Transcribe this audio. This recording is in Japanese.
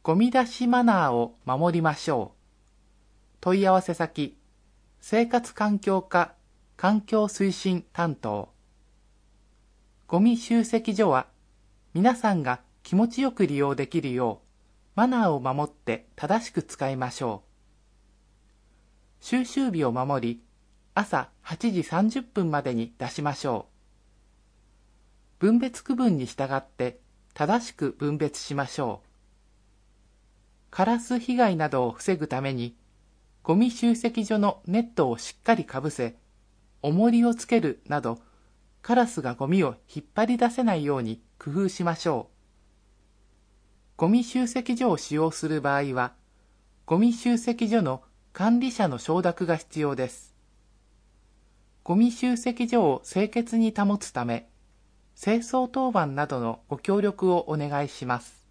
ゴミ出しマナーを守りましょう。問い合わせ先、生活環境課環境推進担当。ゴミ集積所は皆さんが気持ちよく利用できるようマナーを守って正しく使いましょう。収集日を守り、朝8時30分までに出しましょう。分別区分に従って正しく分別しましょう。カラス被害などを防ぐために、ゴミ集積所のネットをしっかりかぶせ、重りをつけるなど、カラスがゴミを引っ張り出せないように工夫しましょう。ゴミ集積所を使用する場合は、ゴミ集積所の管理者の承諾が必要です。ゴミ集積所を清潔に保つため、清掃当番などのご協力をお願いします。